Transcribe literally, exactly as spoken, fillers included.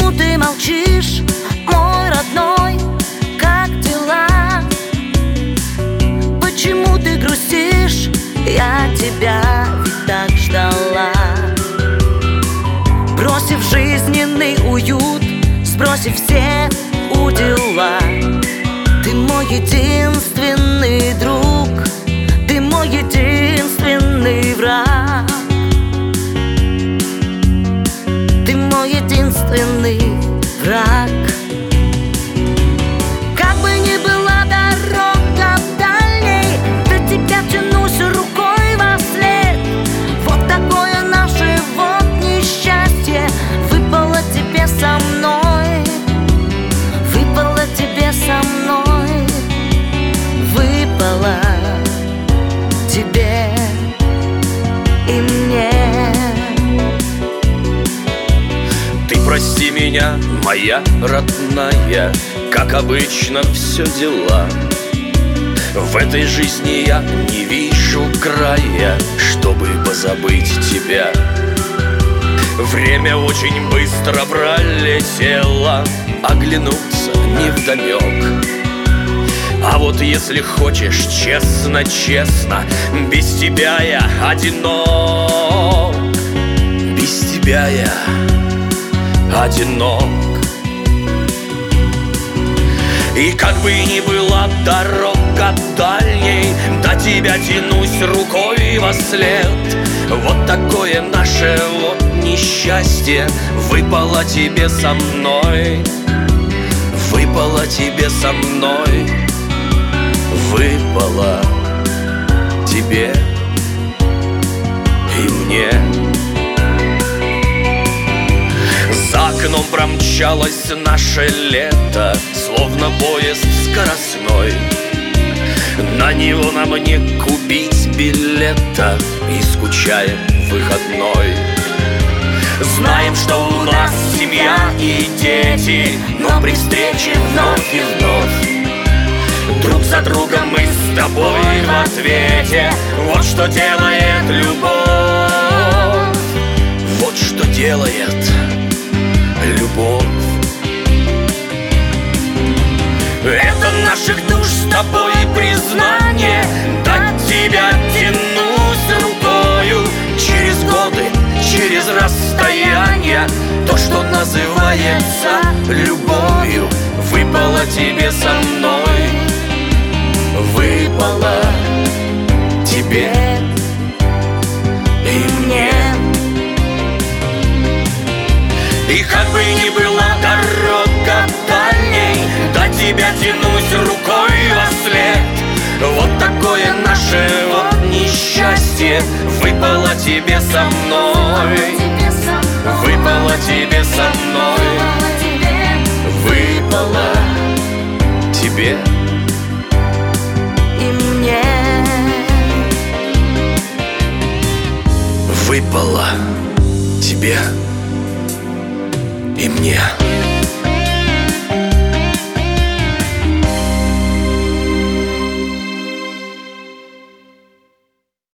Почему ты молчишь, мой родной? Как дела? Почему ты грустишь? Я тебя ведь так ждала. Бросив жизненный уют, сбросив все удила, ты мой единственный друг, ты мой единственный враг, ты мой единственный враг. Как бы ни была дорога дальней, до тебя тянусь рукой во след. Вот такое наше вот несчастье выпало тебе со мной, выпало тебе со мной, выпало тебе и мне. Ты прости меня, моя родная, как обычно все дела. В этой жизни я не вижу края, чтобы позабыть тебя. Время очень быстро пролетело, оглянуться невдомек. А вот если хочешь, честно, честно, без тебя я одинок. Без тебя я одинок. И как бы ни была дорога дальней, до тебя тянусь рукой во след. Вот такое наше вот несчастье выпало тебе со мной, выпало тебе со мной, выпало тебе и мне. За окном промчалось наше лето, словно поезд скоростной. На него нам не купить билета, и скучаем выходной. Знаем, что у нас семья и дети, но при встрече вновь и вновь друг за другом мы с тобой в ответе. Вот что делает любовь, вот что делает любовь. Это наших душ с тобой признание. До тебя тянусь рукою через годы, через расстояние. То, что называется любовью, выпало тебе со мной, выпало тебе и мне. И как бы ни была дорога дальней, до тебя тянусь рукой во след. Вот такое наше вот несчастье выпало тебе со мной, выпало тебе со мной, выпало тебе и мне. Выпало тебе и мне.